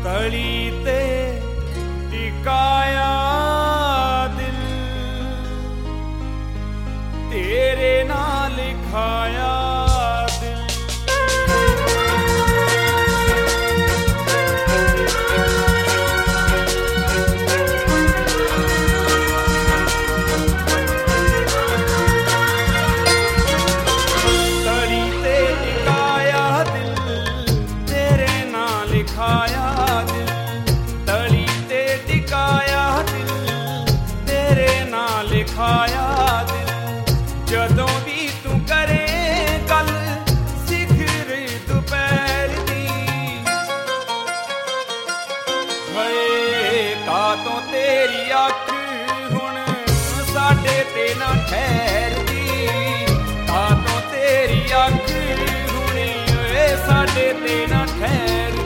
तली ते टिकाया दिल तेरे नाल लिखाया लिखाया दिल तली ते टिकाया दिल तेरे नाल लिखाया दिल जदों भी तू करे गल सिखर दोपहर दी हाय कातों तेरी अख हुण साडे ते ना ठहरदी कातों तेरी अख हुण साडे ते ना ठहरदी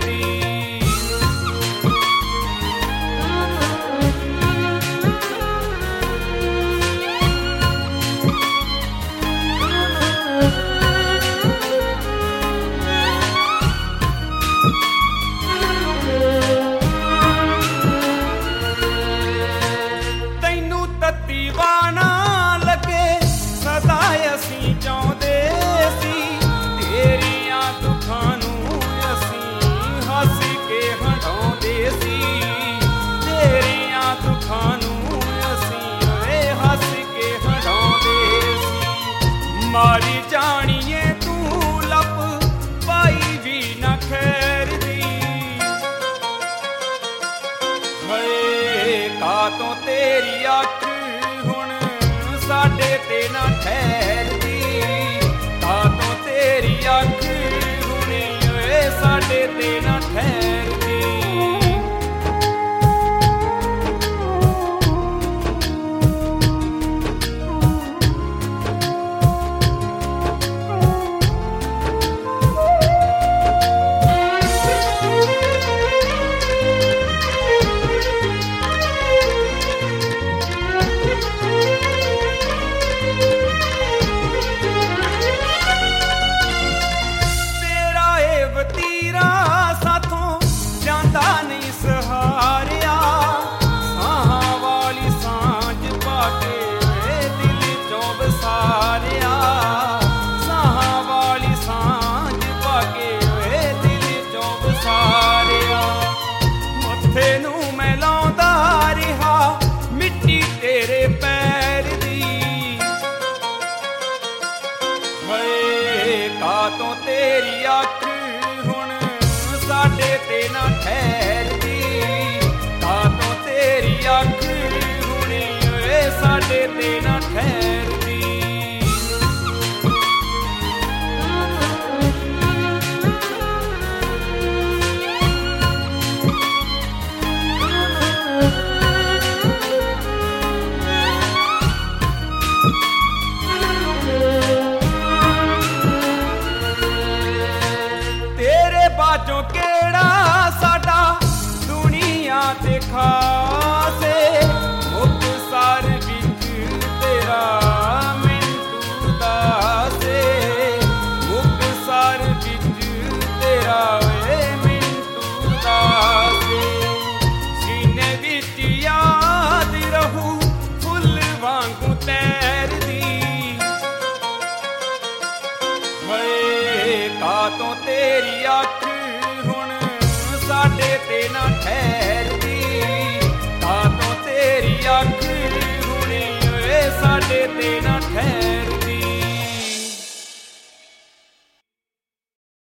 दीवाना लगे सदा असी चाहते सी तेरिया दुखां नूं असी हस के हटाउंदे सी तेरिया दुखां नूं असी हस के हटाउंदे सी मारी जानिए तू लप पाई भी ना खैर दी हाय कातों तेरी अख साडे ते ना ठहरदी कातों तेरी अख हुणे साडे ते ना ठहरदी तीरा साथों जांदा नहीं सहारिया साहां वाली सांझ पाके दिल चों बसारिया साहां वाली सांझ पाके दिल चों बसारिया मत्थे नूं मैं लाउंदा रिहा मिट्टी तेरे पैर दी हाय कातों तेरी अख साडे ते ना ठहरदी कातों तेरी अख हुणे साडे ते ना ठहरदी तेरे बाजों केड़ा साडा दुनिया ते खा